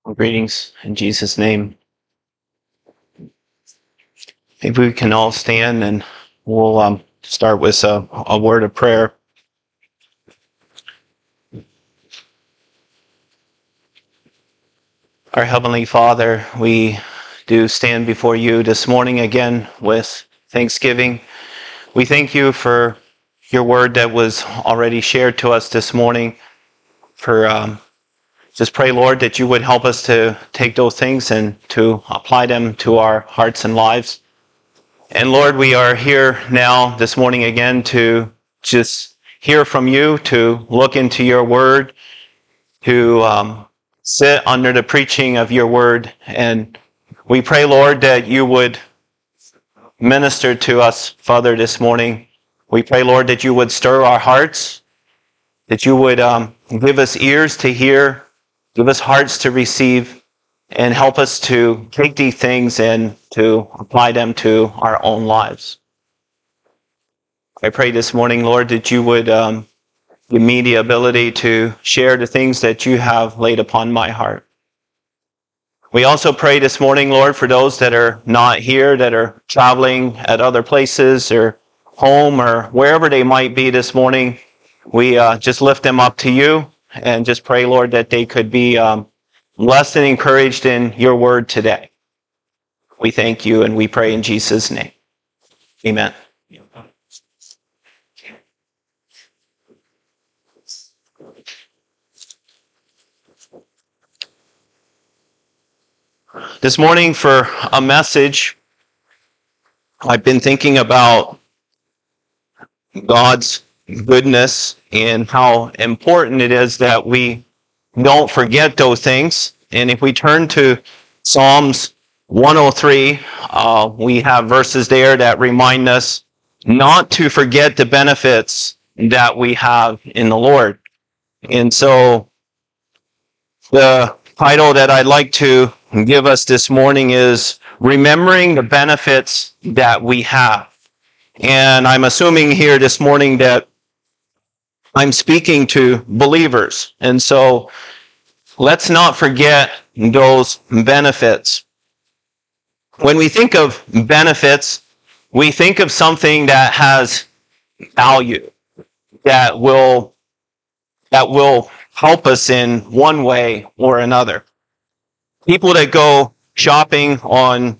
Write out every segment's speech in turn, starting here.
Greetings in Jesus' name. Maybe we can all stand and we'll start with a word of prayer. Our Heavenly Father, we do stand before you this morning again with thanksgiving. We thank you for your word that was already shared to us this morning. Just pray, Lord, that you would help us to take those things and to apply them to our hearts and lives. And Lord, we are here now this morning again to just hear from you, to look into your word, to sit under the preaching of your word. And we pray, Lord, that you would minister to us, Father, this morning. We pray, Lord, that you would stir our hearts, that you would give us ears to hear, give us hearts to receive, and help us to take these things and to apply them to our own lives. I pray this morning, Lord, that you would give me the ability to share the things that you have laid upon my heart. We also pray this morning, Lord, for those that are not here, that are traveling at other places or home or wherever they might be this morning. We just lift them up to you and just pray, Lord, that they could be blessed and encouraged in your word today. We thank you and we pray in Jesus' name. Amen. This morning for a message, I've been thinking about God's goodness and how important it is that we don't forget those things. And if we turn to Psalms 103, we have verses there that remind us not to forget the benefits that we have in the Lord. And so the title that I'd like to give us this morning is Remembering the Benefits That We Have. And I'm assuming here this morning that I'm speaking to believers. And so let's not forget those benefits. When we think of benefits, we think of something that has value, that will help us in one way or another. People that go shopping on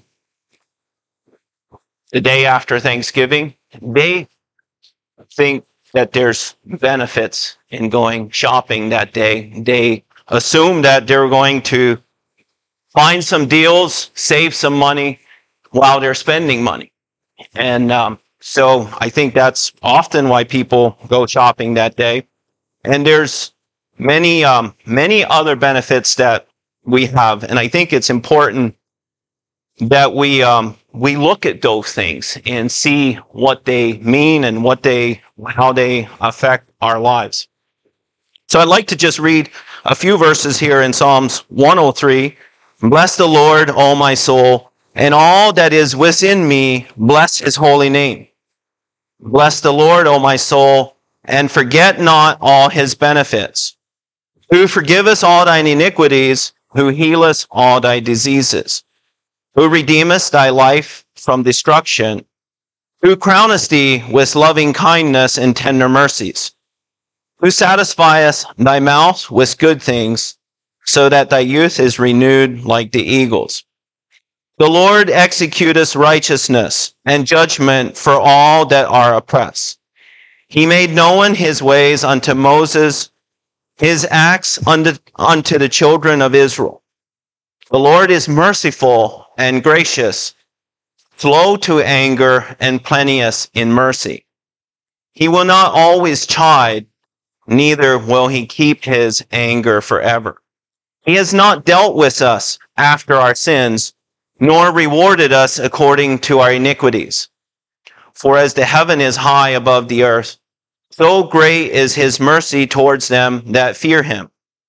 the day after Thanksgiving, they think that there's benefits in going shopping that day. They assume that they're going to find some deals, save some money while they're spending money. And so I think that's often why people go shopping that day. And there's many other benefits that we have. And I think it's important that we look at those things and see what they mean and how they affect our lives. So I'd like to just read a few verses here in Psalms 103. Bless the Lord, O my soul, and all that is within me, bless his holy name. Bless the Lord, O my soul, and forget not all his benefits, who forgiveth all thine iniquities, who healeth all thy diseases, who redeemeth thy life from destruction, who crowneth thee with loving kindness and tender mercies, who satisfieth thy mouth with good things, so that thy youth is renewed like the eagles. The Lord executeth righteousness and judgment for all that are oppressed. He made known his ways unto Moses, his acts unto the children of Israel. The Lord is merciful and gracious, slow to anger and plenteous in mercy. He will not always chide, neither will he keep his anger forever. He has not dealt with us after our sins, nor rewarded us according to our iniquities. For as the heaven is high above the earth, so great is his mercy towards them that fear him.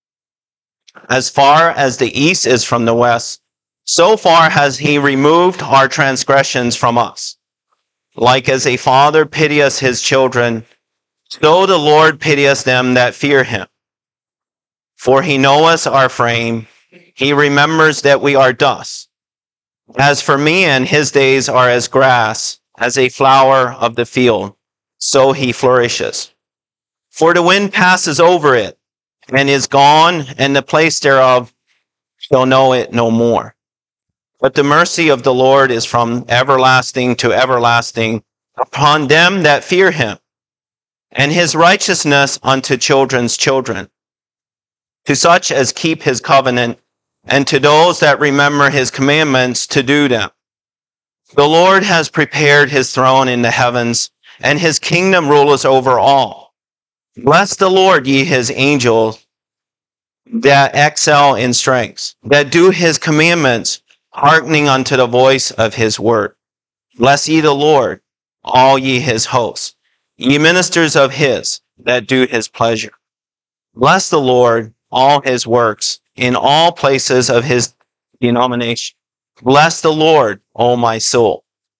As far as the east is from the west, so far has he removed our transgressions from us. Like as a father pitieth his children, so the Lord pitieth them that fear him. For he knoweth our frame, He remembers that we are dust. As for man, his days are as grass, as a flower of the field, so he flourishes. For the wind passes over it, and is gone, and the place thereof shall know it no more. But the mercy of the Lord is from everlasting to everlasting upon them that fear him, and his righteousness unto children's children, to such as keep his covenant, and to those that remember his commandments to do them. The Lord has prepared his throne in the heavens, and his kingdom ruleth over all. Bless the Lord, ye his angels, that excel in strength, that do his commandments, hearkening unto the voice of his word. Bless ye the Lord, all ye his hosts, ye ministers of his, that do his pleasure. Bless the Lord, all his works, in all places of his denomination. Bless the Lord, O my soul.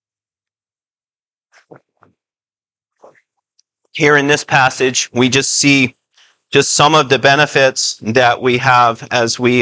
Here in this passage, we just see just some of the benefits that we have as we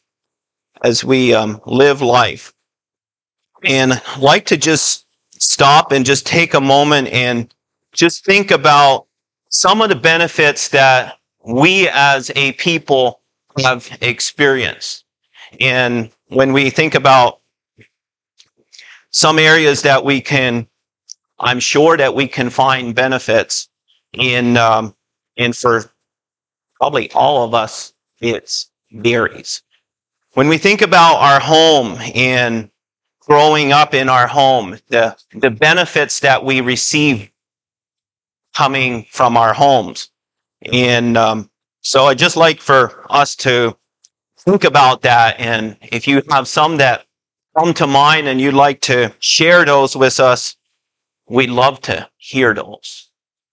live life. And I'd like to just stop and just take a moment and just think about some of the benefits that we as a people have experienced. And when we think about some areas that we can, I'm sure that we can find benefits in for probably all of us, it varies. When we think about our home and growing up in our home, the benefits that we receive coming from our homes. And so I'd just like for us to think about that. And if you have some that come to mind and you'd like to share those with us, we'd love to hear those.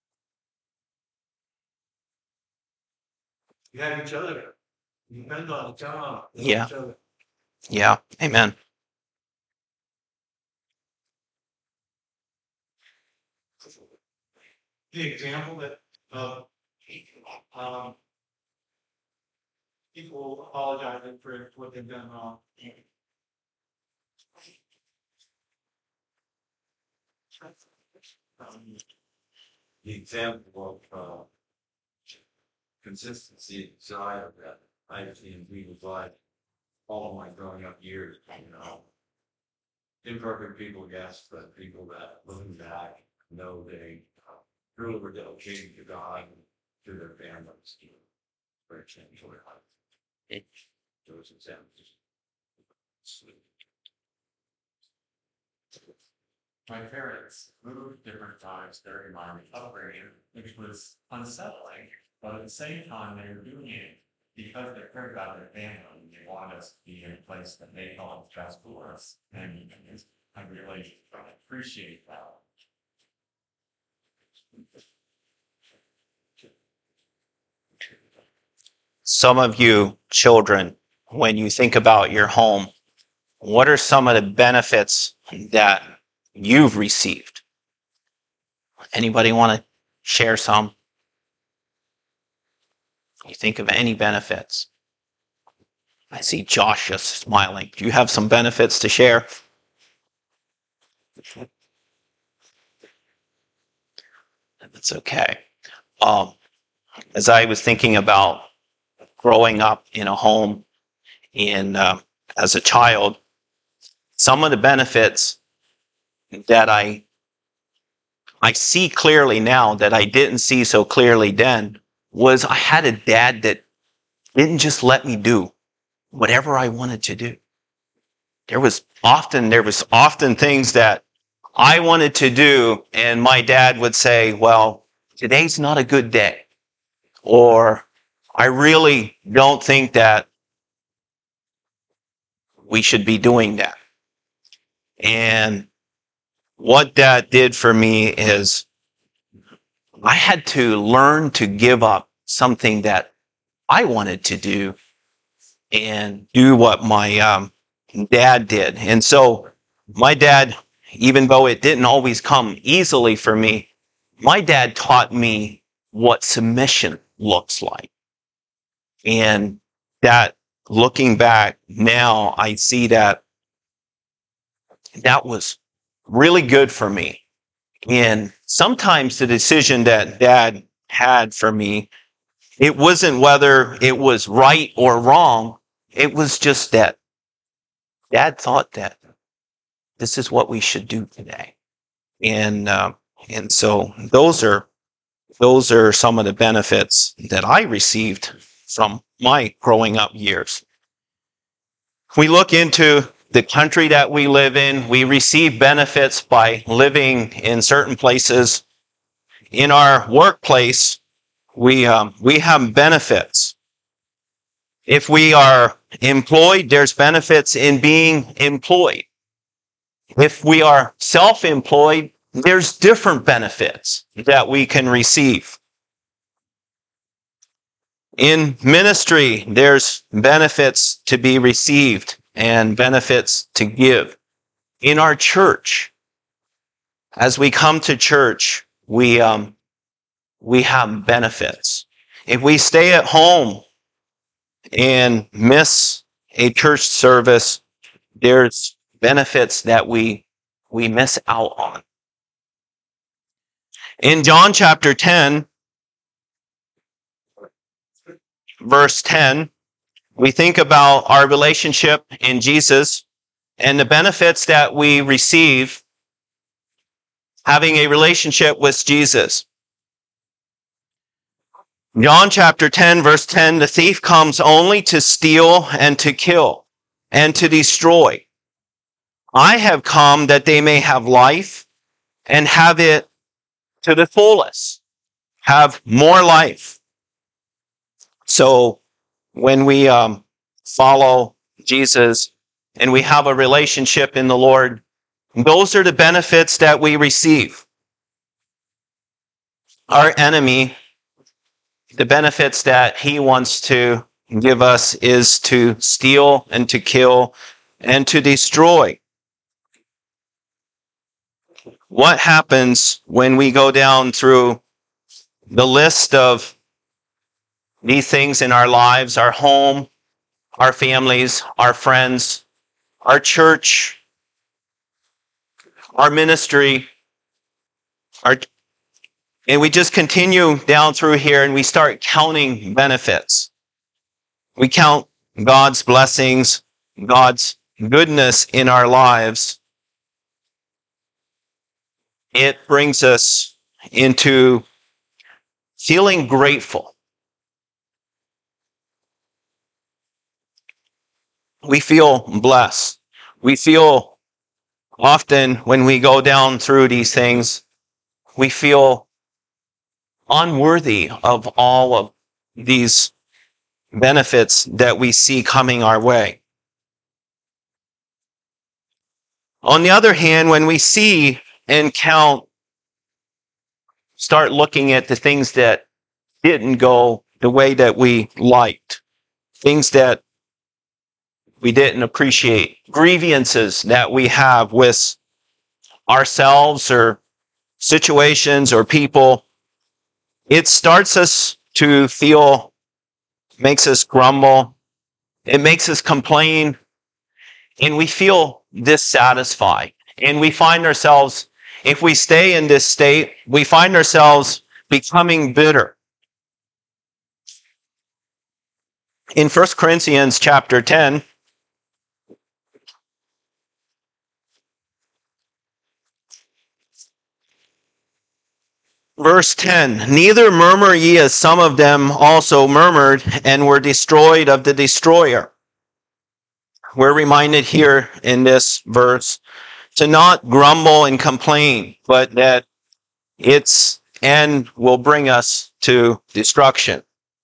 You have each other. You depend on each other. Yeah. Yeah. Amen. The example that people apologizing for what they've done wrong. The example of consistency and desire that I've seen we provide all of my growing up years, imperfect people, yes, but people that looking back know they truly were dedicated to God and to their families. Very change their life. Those examples. My parents moved different times during my upbringing, which was unsettling, but at the same time, they were doing it because they cared about their family. They wanted us to be in a place that they thought was best for us. And I really appreciate that. Some of you children, when you think about your home, what are some of the benefits that you've received? Anybody want to share some? You think of any benefits? I see Josh just smiling. Do you have some benefits to share? That's okay. As I was thinking about growing up in a home as a child, some of the benefits that I see clearly now that I didn't see so clearly then was I had a dad that didn't just let me do whatever I wanted to do. There was often things that I wanted to do, and my dad would say, well, today's not a good day. Or I really don't think that we should be doing that. And what that did for me is I had to learn to give up something that I wanted to do and do what my dad did. And so my dad, even though it didn't always come easily for me, my dad taught me what submission looks like. And that looking back now, I see that that was really good for me. And sometimes the decision that Dad had for me, it wasn't whether it was right or wrong. It was just that Dad thought that this is what we should do today. And so those are some of the benefits that I received from my growing up years. We look into the country that we live in. We receive benefits by living in certain places. In our workplace, we have benefits. If we are employed, there's benefits in being employed. If we are self-employed, there's different benefits that we can receive. In ministry, there's benefits to be received and benefits to give. In our church, as we come to church, we have benefits. If we stay at home and miss a church service, there's benefits that we miss out on. In John chapter 10, verse 10, we think about our relationship in Jesus and the benefits that we receive having a relationship with Jesus. John chapter 10, verse 10, the thief comes only to steal and to kill and to destroy. I have come that they may have life and have it to the fullest, have more life. So when we follow Jesus and we have a relationship in the Lord, those are the benefits that we receive. Our enemy, the benefits that he wants to give us is to steal and to kill and to destroy. What happens when we go down through the list of these things in our lives, our home, our families, our friends, our church, our ministry, and we just continue down through here and we start counting benefits. We count God's blessings, God's goodness in our lives. It brings us into feeling grateful. We feel blessed. We feel often when we go down through these things, we feel unworthy of all of these benefits that we see coming our way. On the other hand, when we see and count, start looking at the things that didn't go the way that we liked, things that we didn't appreciate, grievances that we have with ourselves or situations or people, it starts us to feel, makes us grumble, it makes us complain, and we feel dissatisfied. And we find ourselves, if we stay in this state, we find ourselves becoming bitter. In 1 Corinthians chapter 10, verse 10, neither murmur ye as some of them also murmured and were destroyed of the destroyer. We're reminded here in this verse to not grumble and complain, but that its end will bring us to destruction.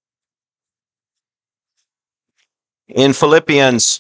In Philippians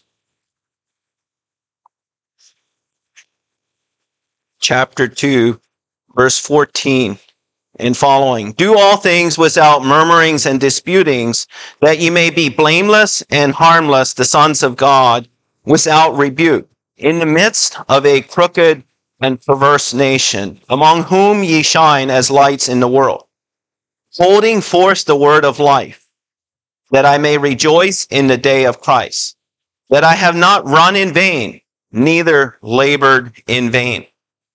chapter 2, verse 14 and following, do all things without murmurings and disputings, that ye may be blameless and harmless, the sons of God, without rebuke, in the midst of a crooked and perverse nation, among whom ye shine as lights in the world, holding forth the word of life, that I may rejoice in the day of Christ, that I have not run in vain, neither labored in vain.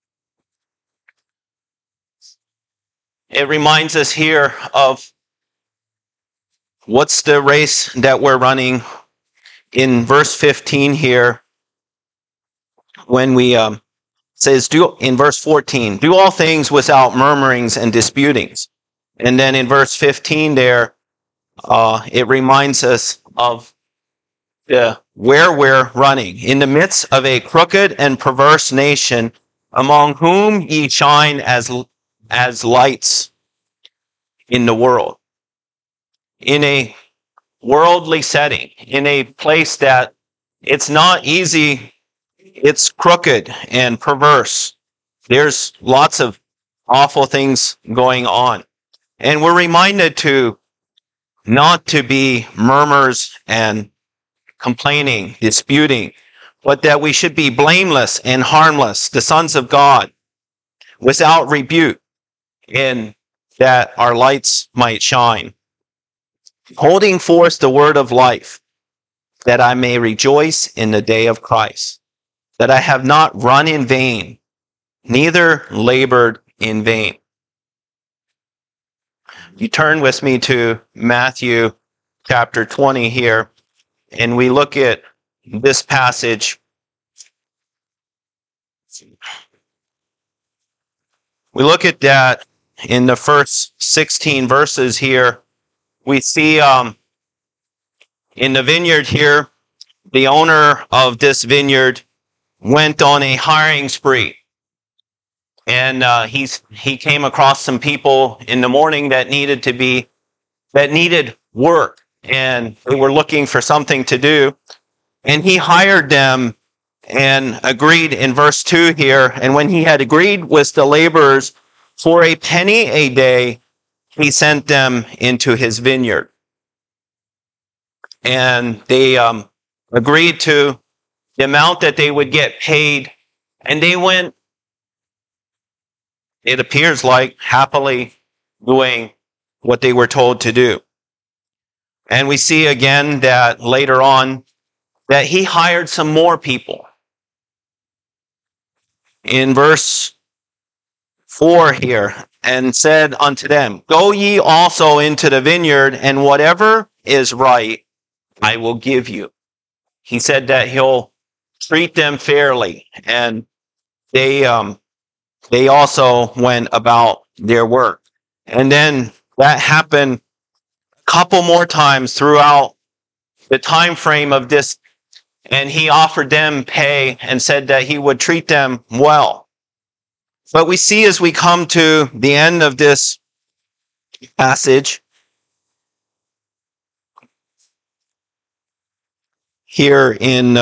It reminds us here of what's the race that we're running in verse 15 here, when we says, do in verse 14, do all things without murmurings and disputings. And then in verse 15 there, it reminds us of where we're running. In the midst of a crooked and perverse nation, among whom ye shine as lights in the world. In a worldly setting, in a place that it's not easy, it's crooked and perverse. There's lots of awful things going on. And we're reminded to not to be murmurs and complaining, disputing, but that we should be blameless and harmless, the sons of God, without rebuke, and that our lights might shine, holding forth the word of life, that I may rejoice in the day of Christ, that I have not run in vain, neither labored in vain. You turn with me to Matthew chapter 20 here, and we look at this passage. We look at that in the first 16 verses here. We see in the vineyard here, the owner of this vineyard went on a hiring spree. And he came across some people in the morning that needed work, and they were looking for something to do. And he hired them and agreed in verse 2 here. And when he had agreed with the laborers for a penny a day, he sent them into his vineyard. And they agreed to the amount that they would get paid. And they went, it appears like, happily doing what they were told to do. And we see again that later on that he hired some more people. In verse 4 here, and said unto them, go ye also into the vineyard, and whatever is right, I will give you. He said that he'll treat them fairly, and they also went about their work. And then that happened a couple more times throughout the time frame of this, and he offered them pay and said that he would treat them well. But we see as we come to the end of this passage here in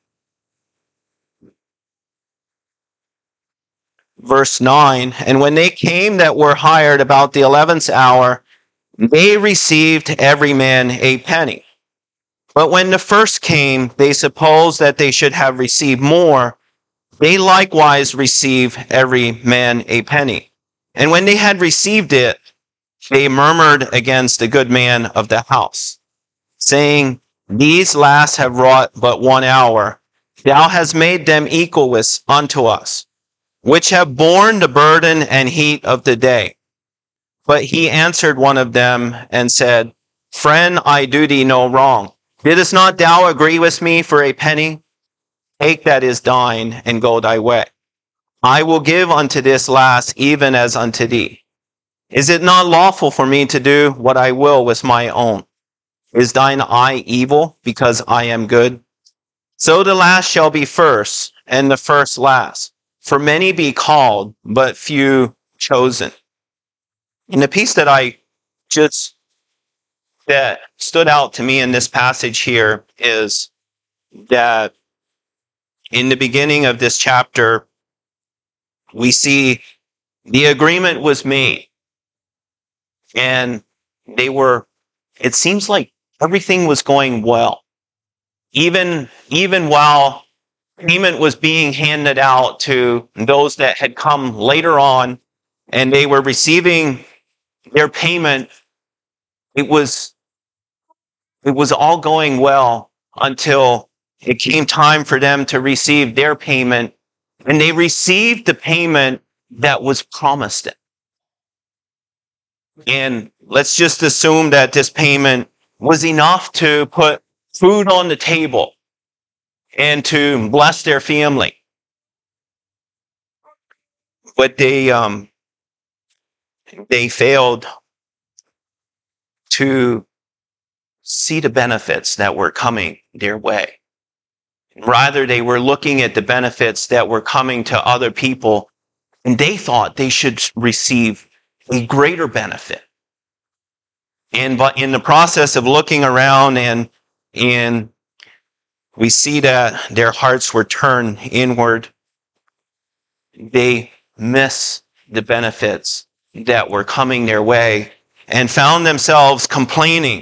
verse 9, and when they came that were hired about the 11th hour, they received every man a penny. But when the first came, they supposed that they should have received more. They likewise received every man a penny. And when they had received it, they murmured against the good man of the house, saying, these last have wrought but 1 hour. Thou hast made them equal with unto us, which have borne the burden and heat of the day. But he answered one of them and said, friend, I do thee no wrong. Didst not thou agree with me for a penny? Take that is thine, and go thy way. I will give unto this last even as unto thee. Is it not lawful for me to do what I will with my own? Is thine eye evil, because I am good? So the last shall be first, and the first last. For many be called, but few chosen. And the piece that stood out to me in this passage here is that in the beginning of this chapter, we see the agreement was made. And it seems like everything was going well. Even while payment was being handed out to those that had come later on, and they were receiving their payment, it was It was all going well until it came time for them to receive their payment, and they received the payment that was promised them. And let's just assume that this payment was enough to put food on the table and to bless their family. But they failed to see the benefits that were coming their way. Rather, they were looking at the benefits that were coming to other people, and they thought they should receive a greater benefit. But in the process of looking around, and we see that their hearts were turned inward, they miss the benefits that were coming their way and found themselves complaining.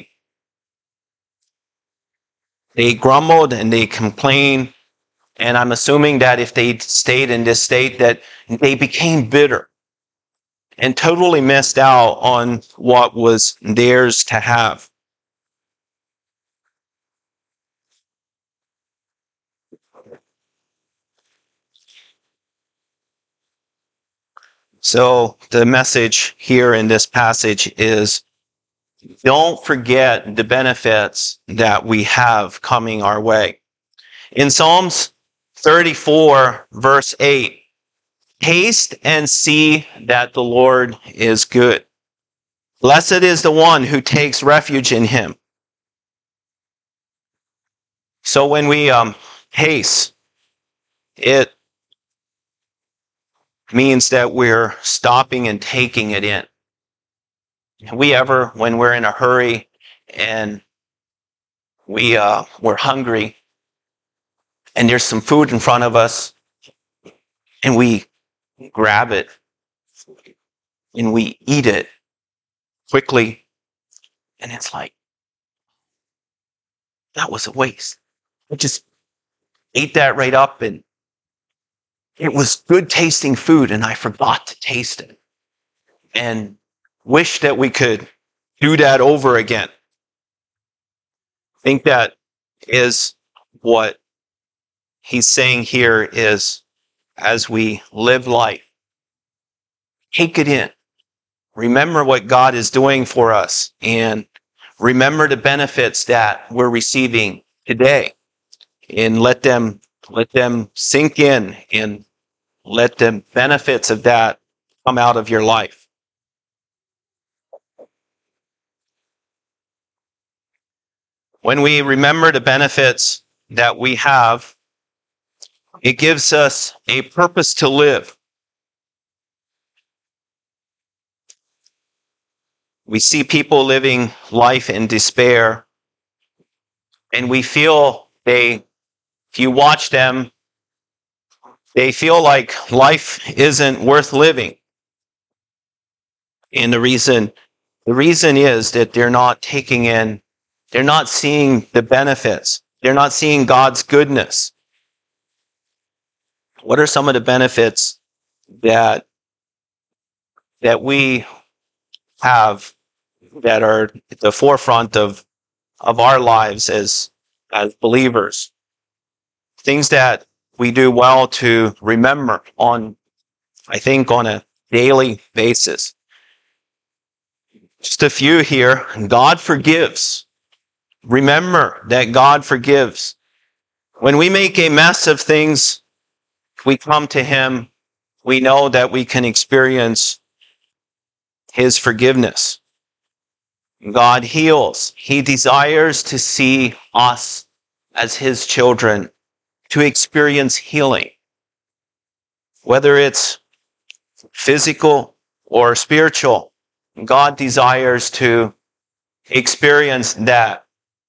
They grumbled and they complained, and I'm assuming that if they stayed in this state, that they became bitter and totally missed out on what was theirs to have. So the message here in this passage is, don't forget the benefits that we have coming our way. In Psalms 34, verse 8, taste and see that the Lord is good. Blessed is the one who takes refuge in him. So when we taste, it means that we're stopping and taking it in. We ever, when we're in a hurry and we're hungry and there's some food in front of us and we grab it and we eat it quickly, and it's like, that was a waste. I just ate that right up, and it was good tasting food and I forgot to taste it. And wish that we could do that over again. I think that is what he's saying here is, as we live life, take it in. Remember what God is doing for us, and remember the benefits that we're receiving today, and let them sink in, and let the benefits of that come out of your life. When we remember the benefits that we have, it gives us a purpose to live. We see people living life in despair, and we feel if you watch them, they feel like life isn't worth living. And the reason is that they're not seeing the benefits. They're not seeing God's goodness. What are some of the benefits that we have that are at the forefront of our lives as believers? Things that we do well to remember on a daily basis. Just a few here. God forgives. Remember that God forgives. When we make a mess of things, we come to him, we know that we can experience his forgiveness. God heals. He desires to see us as his children, to experience healing. Whether it's physical or spiritual, God desires to experience that.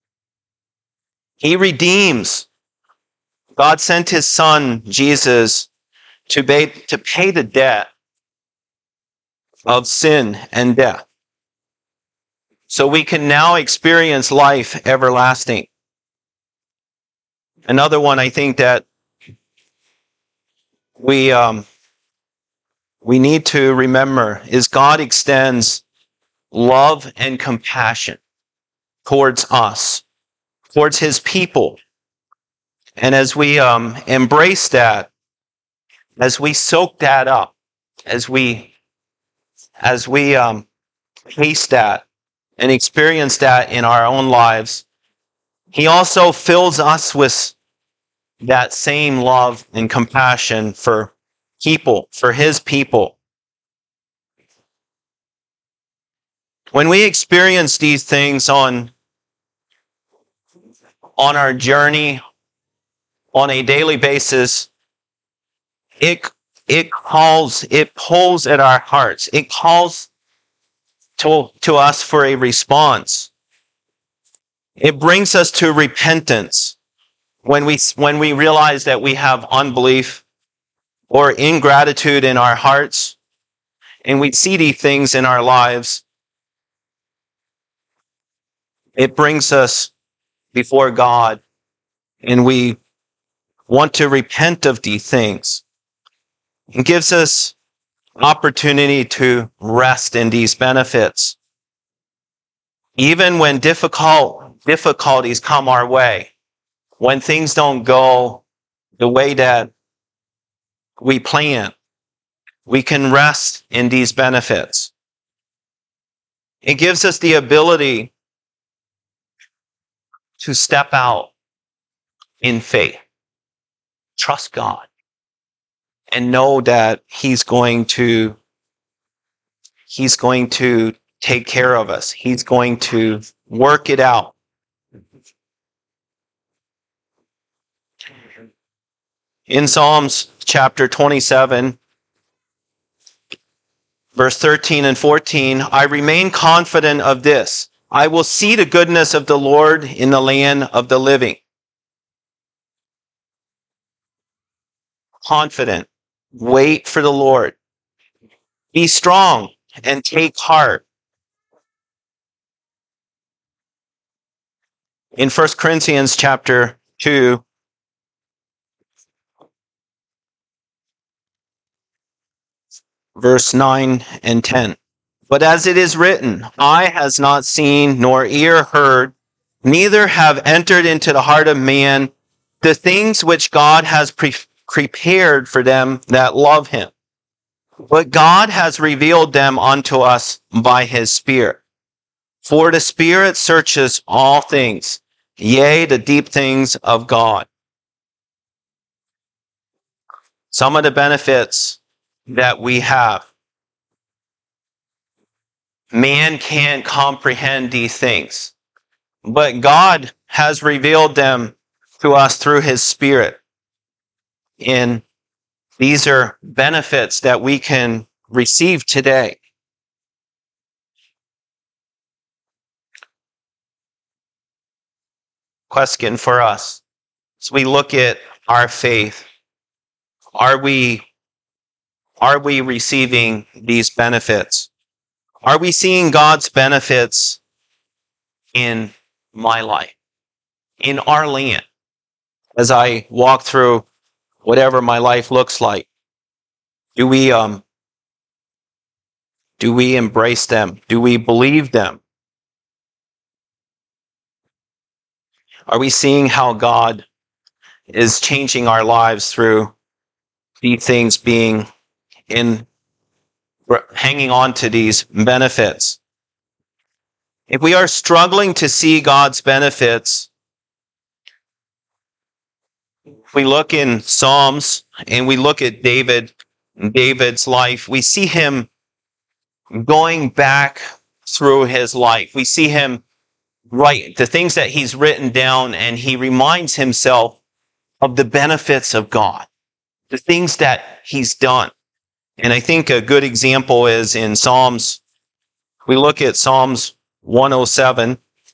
He redeems. God sent his son, Jesus, to pay the debt of sin and death, so we can now experience life everlasting. Another one I think that we need to remember is God extends love and compassion towards us, towards his people. And as we embrace that, as we soak that up, as we taste that and experience that in our own lives, he also fills us with that same love and compassion for people, for his people. When we experience these things on our journey, on a daily basis, it pulls at our hearts. It calls to us for a response. It brings us to repentance when we realize that we have unbelief or ingratitude in our hearts, and we see these things in our lives. It brings us before God, and we want to repent of these things. It gives us opportunity to rest in these benefits. Even when difficulties come our way, when things don't go the way that we plan, we can rest in these benefits. It gives us the ability to step out in faith, trust God, and know that He's going to take care of us. He's going to work it out. In Psalms chapter 27, verse 13 and 14, I remain confident of this. I will see the goodness of the Lord in the land of the living. Confident. Wait for the Lord. Be strong and take heart. In 1 Corinthians chapter 2, verse 9 and 10. But as it is written, eye has not seen, nor ear heard, neither have entered into the heart of man the things which God has prepared for them that love him. But God has revealed them unto us by his Spirit. For the Spirit searches all things, yea, the deep things of God. Some of the benefits that we have. Man can't comprehend these things, but God has revealed them to us through his Spirit. And these are benefits that we can receive today. Question for us. As we look at our faith, are we receiving these benefits? Are we seeing God's benefits in my life, in our land, as I walk through whatever my life looks like? Do we embrace them? Do we believe them? Are we seeing how God is changing our lives through these things hanging on to these benefits? If we are struggling to see God's benefits, if we look in Psalms and we look at David's life, we see him going back through his life. We see him write the things that he's written down, and he reminds himself of the benefits of God, the things that he's done. And I think a good example is in Psalms. We look at Psalms 107.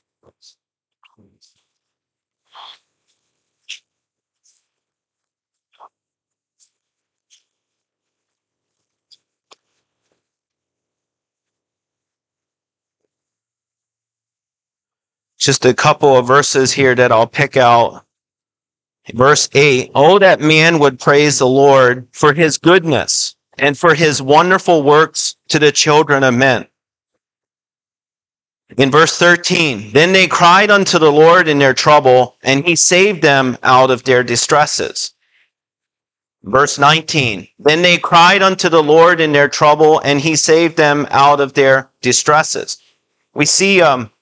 Just a couple of verses here that I'll pick out. Verse 8, oh, that man would praise the Lord for his goodness and for his wonderful works to the children of men. In verse 13, then they cried unto the Lord in their trouble, and he saved them out of their distresses. Verse 19, then they cried unto the Lord in their trouble, and he saved them out of their distresses. We see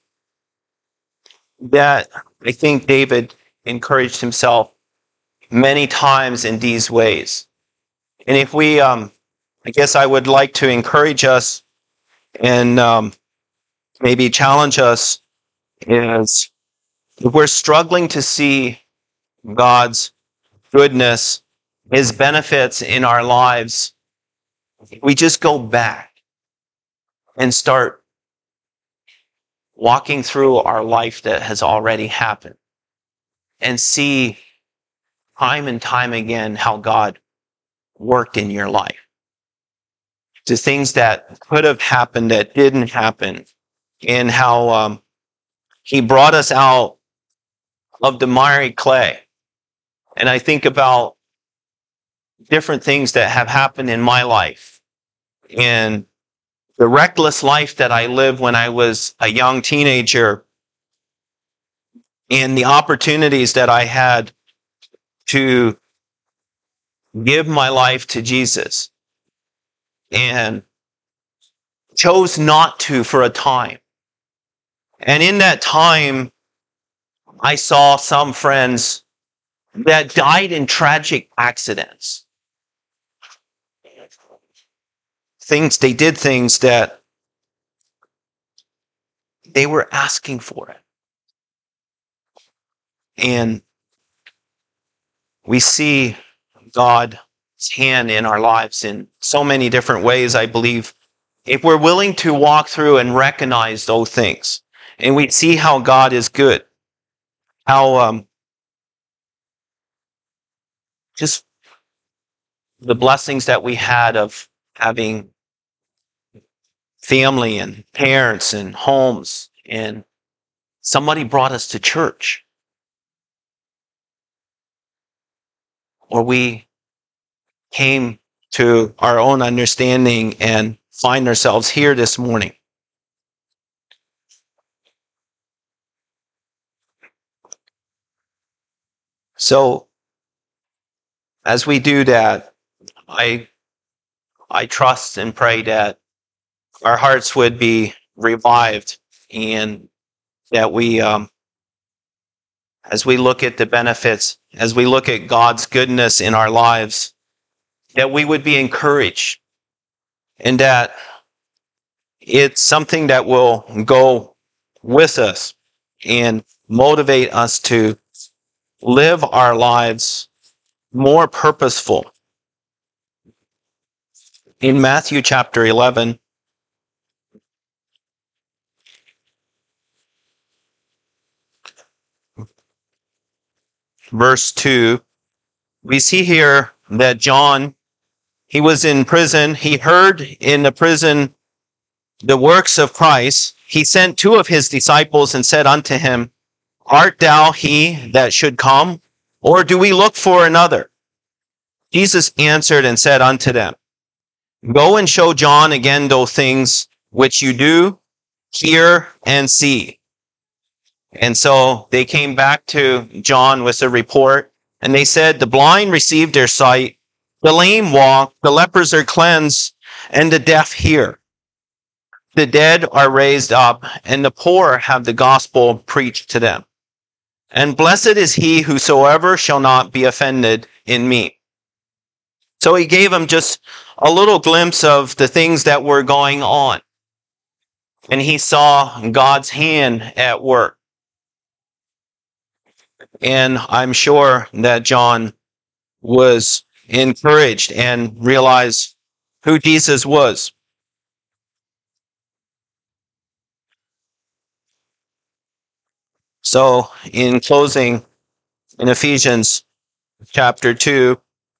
that I think David encouraged himself many times in these ways. And if we, I guess I would like to encourage us and maybe challenge us is if we're struggling to see God's goodness, his benefits in our lives, we just go back and start walking through our life that has already happened and see time and time again how God worked in your life. The things that could have happened that didn't happen, and how he brought us out of the miry clay. And I think about different things that have happened in my life and the reckless life that I lived when I was a young teenager and the opportunities that I had to give my life to Jesus and chose not to for a time. And in that time, I saw some friends that died in tragic accidents. They did things that they were asking for it. And we see God's hand in our lives in so many different ways, I believe, if we're willing to walk through and recognize those things. And we see how God is good. How just the blessings that we had of having family and parents and homes, and somebody brought us to church. Or we came to our own understanding and find ourselves here this morning. So, as we do that, I trust and pray that our hearts would be revived, and that we, as we look at the benefits, as we look at God's goodness in our lives, that we would be encouraged, and that it's something that will go with us and motivate us to live our lives more purposeful. In Matthew chapter 11, verse 2, we see here that John, he was in prison. He heard in the prison the works of Christ. He sent two of his disciples and said unto him, art thou he that should come, or do we look for another? Jesus answered and said unto them, go and show John again those things which you do hear and see. And so they came back to John with a report, and they said, the blind received their sight, the lame walk, the lepers are cleansed, and the deaf hear. The dead are raised up, and the poor have the gospel preached to them. And blessed is he whosoever shall not be offended in me. So he gave them just a little glimpse of the things that were going on. And he saw God's hand at work. And I'm sure that John was encouraged and realized who Jesus was. So, in closing, in Ephesians chapter 2,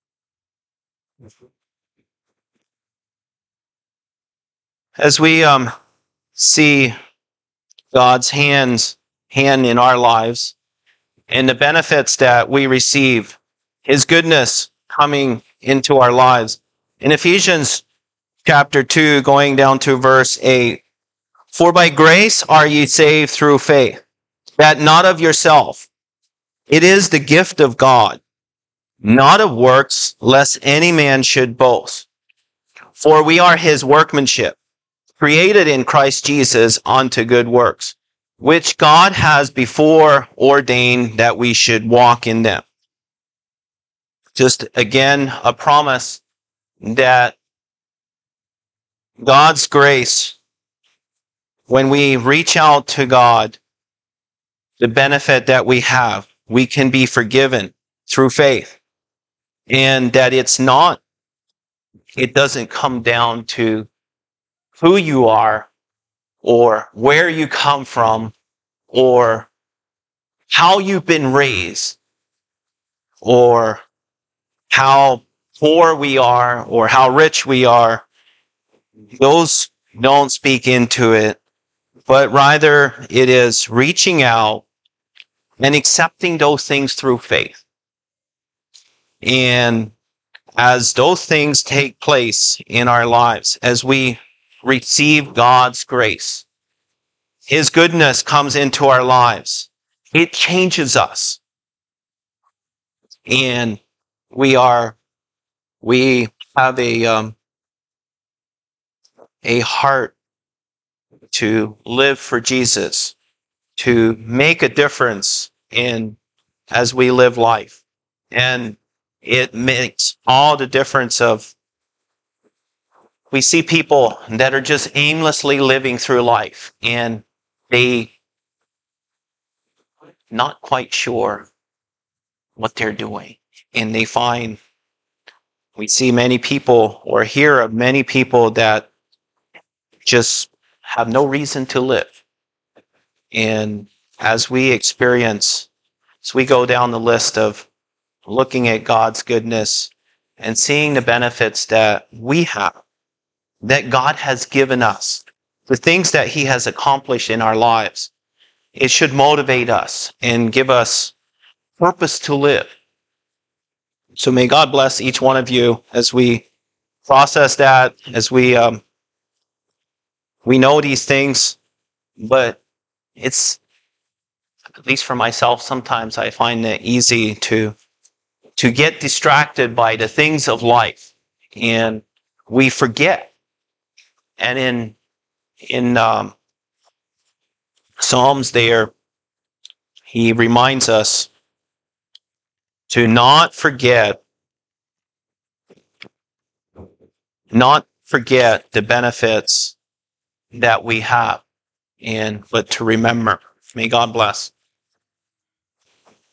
as we see God's hand in our lives and the benefits that we receive, his goodness coming into our lives. In Ephesians chapter 2, going down to verse 8, For by grace are ye saved through faith, that not of yourself. It is the gift of God, not of works, lest any man should boast. For we are his workmanship, created in Christ Jesus unto good works, which God has before ordained that we should walk in them. Just again, a promise that God's grace, when we reach out to God, the benefit that we have, we can be forgiven through faith. And that it doesn't come down to who you are or where you come from or how you've been raised or how poor we are or how rich we are. Those don't speak into it, but rather it is reaching out and accepting those things through faith. And as those things take place in our lives, as we receive God's grace, his goodness comes into our lives. It changes us. And we have a heart to live for Jesus, to make a difference as we live life. And it makes all the difference we see people that are just aimlessly living through life and they not quite sure what they're doing. And we see many people or hear of many people that just have no reason to live. And as we go down the list of looking at God's goodness and seeing the benefits that we have, that God has given us, the things that he has accomplished in our lives, it should motivate us and give us purpose to live. So may God bless each one of you as we process that, as we know these things, but it's, at least for myself, sometimes I find it easy to get distracted by the things of life, and we forget. And in Psalms there, he reminds us to not forget the benefits that we have, but to remember. May God bless.